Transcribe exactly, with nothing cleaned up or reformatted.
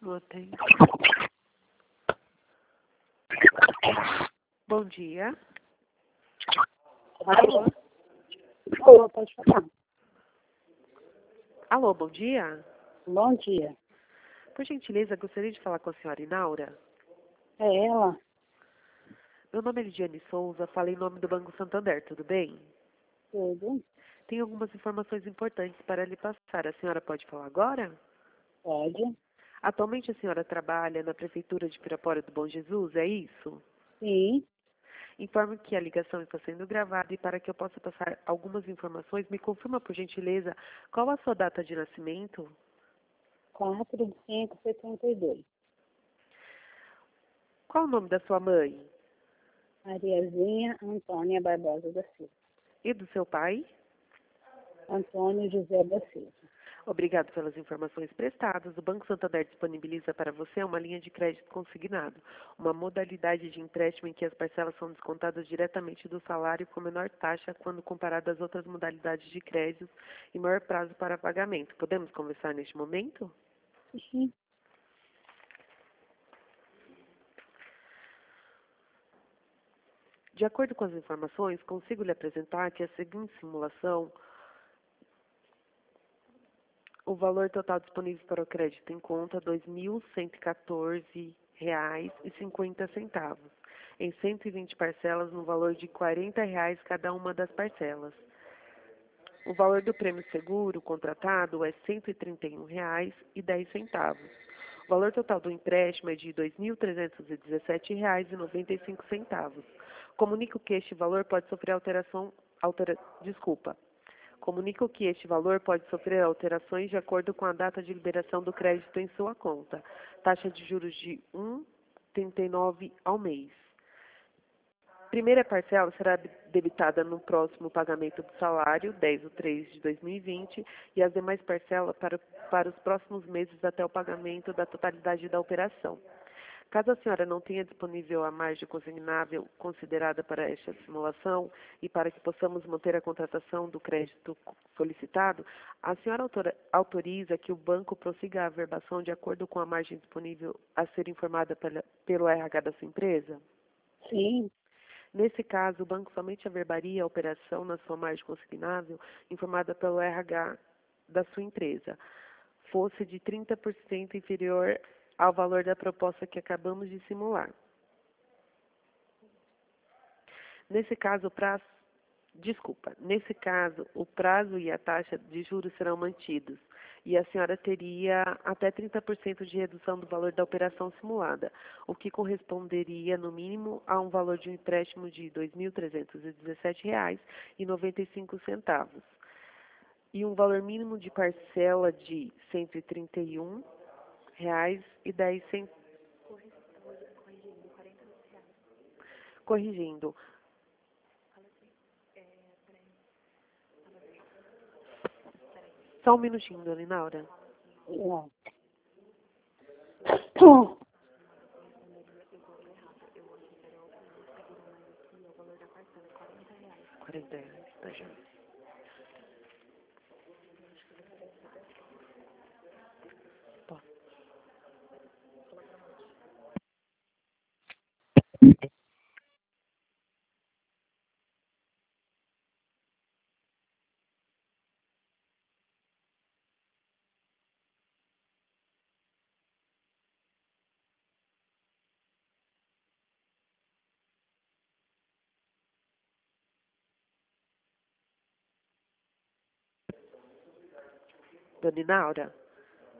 Não atende. Bom dia. Alô? Alô, pode falar. Alô, bom dia. Bom dia. Por gentileza, gostaria de falar com a senhora Inaura. É ela? Meu nome é Lidiane Souza, falo em nome do Banco Santander, tudo bem? Tudo? Tenho algumas informações importantes para lhe passar. A senhora pode falar agora? Pode? Atualmente a senhora trabalha na Prefeitura de Pirapora do Bom Jesus, é isso? Sim. Informo que a ligação está sendo gravada e para que eu possa passar algumas informações, me confirma por gentileza qual a sua data de nascimento? quatro de cinco, setenta e dois. Qual o nome da sua mãe? Mariazinha Antônia Barbosa da Silva. E do seu pai? Antônio José da Silva. Obrigado pelas informações prestadas. O Banco Santander disponibiliza para você uma linha de crédito consignado, uma modalidade de empréstimo em que as parcelas são descontadas diretamente do salário com menor taxa quando comparado às outras modalidades de crédito e maior prazo para pagamento. Podemos conversar neste momento? Sim. De acordo com as informações, consigo lhe apresentar que a seguinte simulação, o valor total disponível para o crédito em conta é dois mil cento e quatorze reais e cinquenta centavos, em cento e vinte parcelas no valor de quarenta reais cada uma das parcelas. O valor do prêmio seguro contratado é cento e trinta e um reais e dez centavos. O valor total do empréstimo é de dois mil trezentos e dezessete reais e noventa e cinco centavos. Comunico que este valor pode sofrer alteração, altera, desculpa. Comunico que este valor pode sofrer alterações de acordo com a data de liberação do crédito em sua conta. Taxa de juros de um vírgula trinta e nove ao mês. Primeira parcela será debitada no próximo pagamento do salário, dez de três de dois mil e vinte, e as demais parcelas para, para os próximos meses até o pagamento da totalidade da operação. Caso a senhora não tenha disponível a margem consignável considerada para esta simulação e para que possamos manter a contratação do crédito solicitado, a senhora autora, autoriza que o banco prossiga a averbação de acordo com a margem disponível a ser informada pela, pelo R H da sua empresa? Sim. Nesse caso, o banco somente averbaria a operação na sua margem consignável informada pelo R H da sua empresa, fosse de trinta por cento inferior ao valor da proposta que acabamos de simular. Nesse caso, o prazo, desculpa, nesse caso, o prazo e a taxa de juros serão mantidos e a senhora teria até trinta por cento de redução do valor da operação simulada, o que corresponderia, no mínimo, a um valor de um empréstimo de dois mil trezentos e dezessete reais e noventa e cinco centavos e um valor mínimo de parcela de cento e trinta e um reais e dez centavos. Corrigindo. Só um minutinho, dona Inaura. Não. quarenta reais, tá já. Tá. Dona Inaura?